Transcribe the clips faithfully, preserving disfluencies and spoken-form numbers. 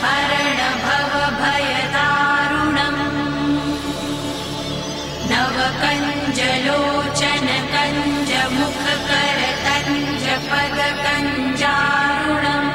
हरण भव भयदारुणम् नव कंज लोचन कंज मुख कर कंज पद कंजारुणम्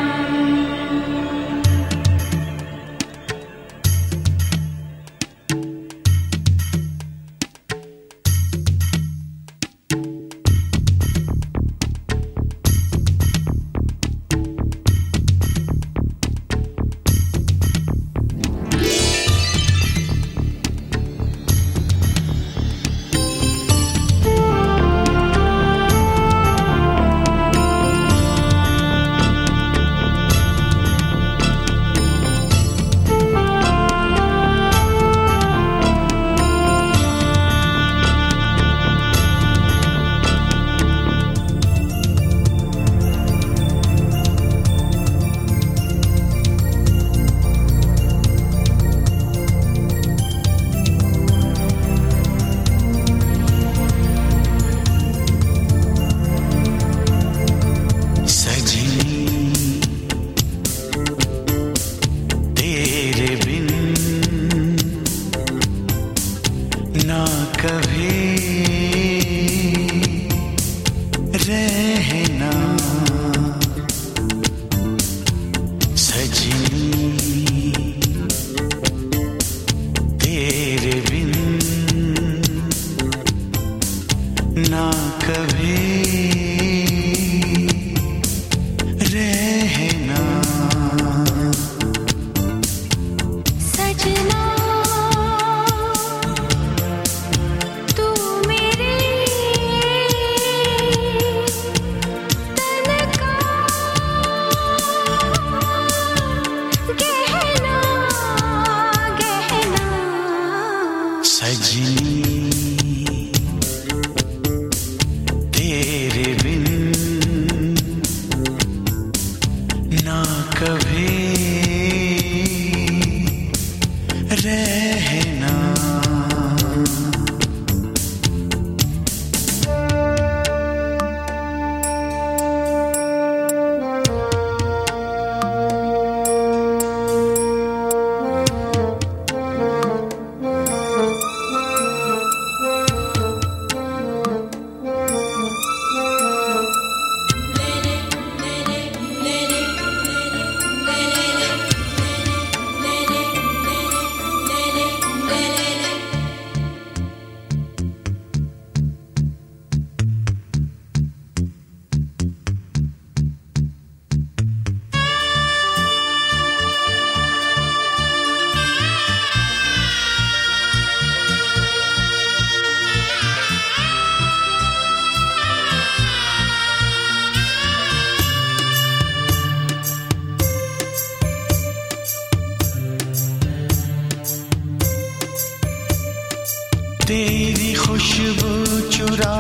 तेरी खुशबू चुरा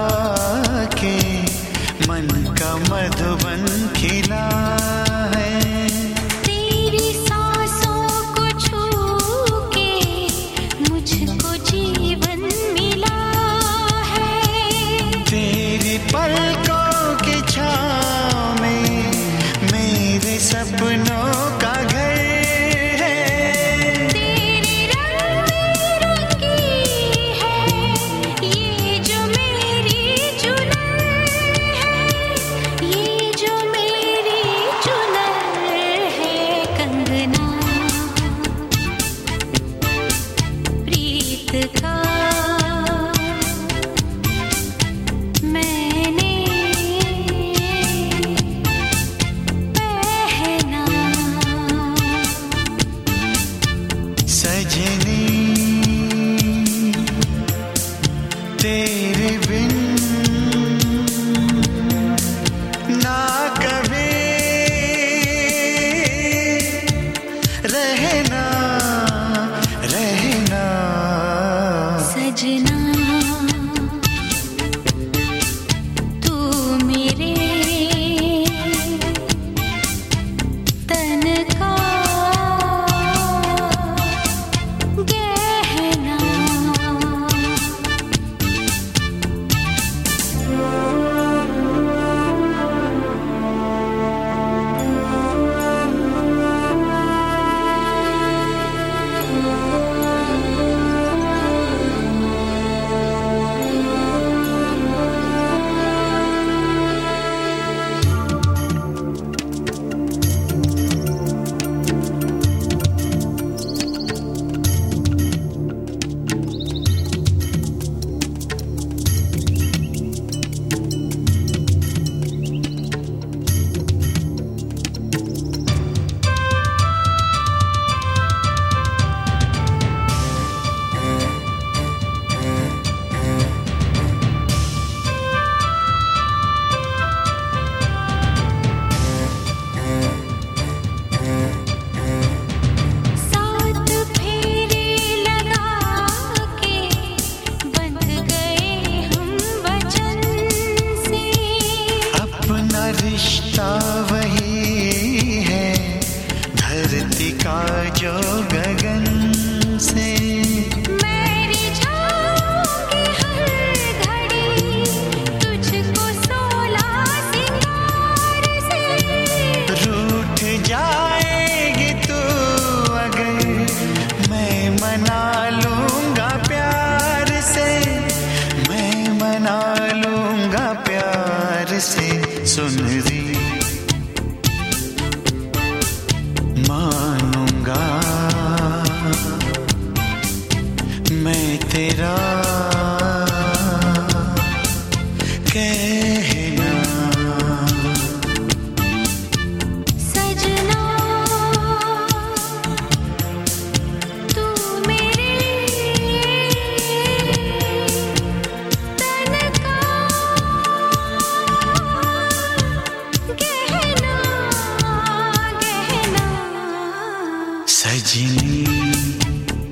के मन का मधुबन खिला है, तेरी सांसों को छू के मुझको जीवन मिला है, तेरी पलकों की छाँव में मेरे सपनों का घर है, तेरी रंग रंगी है ये जो मेरी चुनर है, ये जो मेरी चुनर है। कंगना प्रीत का मैंने पहना, सजनी तेरे बिन ना कभी रहना रहना, सजना तू मेरे तन का गहना। धरती का जो गगन से मेरी जाऊंगी हर घड़ी तुझको सोला सिंगार से। रूठ जाएगी तू अगर मैं मना लूंगा प्यार से, मैं मना लूंगा प्यार से। सुन री मानूंगा मैं तेरा कहना। सजना तू मेरे तन का गहना गहना। सजनी